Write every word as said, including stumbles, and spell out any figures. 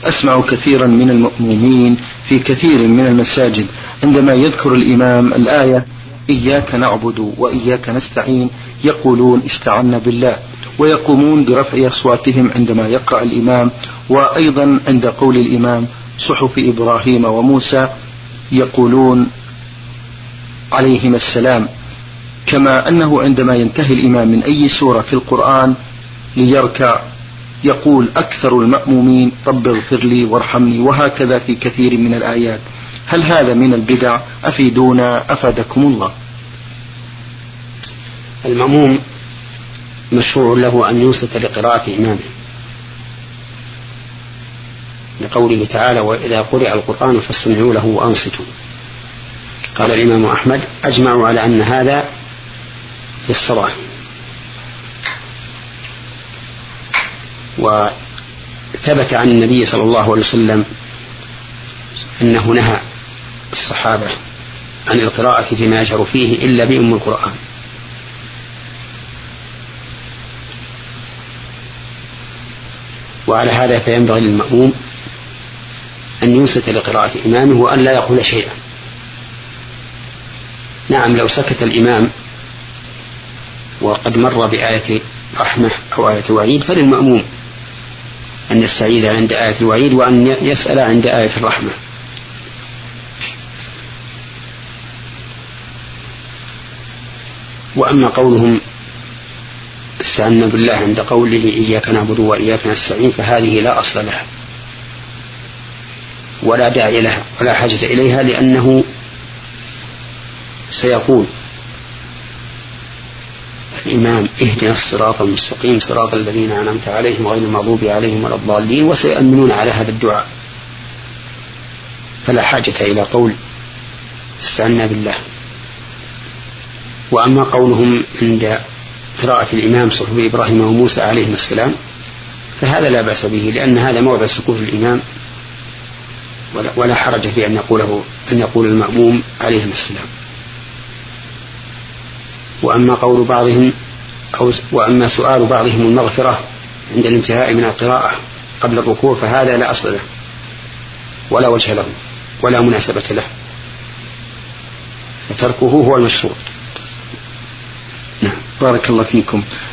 أسمع كثيرا من المأمومين في كثير من المساجد عندما يذكر الإمام الآية إياك نعبد وإياك نستعين يقولون استعنا بالله، ويقومون برفع أصواتهم عندما يقرأ الإمام، وأيضا عند قول الإمام صحف إبراهيم وموسى يقولون عليهما السلام. كما أنه عندما ينتهي الإمام من أي سورة في القرآن ليركع يقول أكثر المأمومين رب اغفر لي وارحمني، وهكذا في كثير من الآيات. هل هذا من البدع؟ أفيدونا أفادكم الله. المأموم مشروع له أن ينصت لقراءة إمامه، لقوله تعالى وإذا قرئ القرآن فاستمعوا له وأنصتوا. قال الإمام أحمد أجمعوا على أن هذا في الصلاة، وثبت عن النبي صلى الله عليه وسلم أنه نهى الصحابة عن القراءة فيما يجهر فيه إلا بأم القرآن. وعلى هذا فينبغي للمأموم أن ينصت لقراءة إمامه وأن لا يقول شيئا. نعم لو سكت الإمام وقد مر بآية رحمة أو آية وعيد فللمأموم أن يستعيذ عند آية الوعيد وأن يسأل عند آية الرحمة. وأما قولهم استعنا بالله عند قوله إياك نعبد وإياك نستعين فهذه لا أصل لها ولا داعي لها ولا حاجة إليها، لأنه سيقول الإمام اهدنا الصراط المستقيم صراط الذين أنعمت عليهم غير المغضوب عليهم ولا الضالين، وسيؤمنون على هذا الدعاء، فلا حاجة إلى قول استعنا بالله. وأما قولهم عند قراءة الإمام صحف إبراهيم وموسى عليهم السلام فهذا لا بأس به، لأن هذا موضع سكوت الإمام ولا حرج في أن يقوله أن يقول المأموم عليهم السلام. وأما قول بعضهم أو وأما سؤال بعضهم المغفرة عند الانتهاء من القراءة قبل الركوع فهذا لا أصل له ولا وجه له ولا مناسبة له، فتركه هو المشروع. نعم بارك الله فيكم.